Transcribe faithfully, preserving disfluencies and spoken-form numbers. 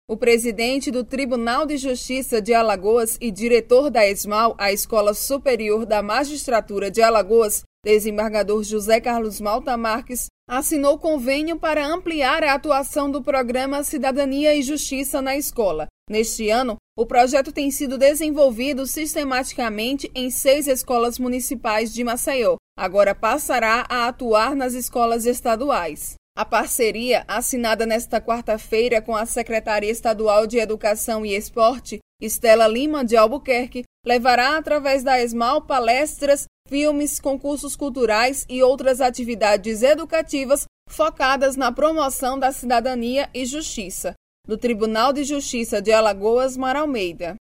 O presidente do Tribunal de Justiça de Alagoas e diretor da ESMAL, a Escola Superior da Magistratura de Alagoas, desembargador José Carlos Malta Marques, assinou convênio para ampliar a atuação do programa Cidadania e Justiça na escola. Neste ano, o projeto tem sido desenvolvido sistematicamente em seis escolas municipais de Maceió. Agora passará a atuar nas escolas estaduais. A parceria, assinada nesta quarta-feira com a Secretaria Estadual de Educação e Esporte, Estela Lima de Albuquerque, levará através da ESMAL palestras, filmes, concursos culturais e outras atividades educativas focadas na promoção da cidadania e justiça. Do Tribunal de Justiça de Alagoas, Mara Almeida.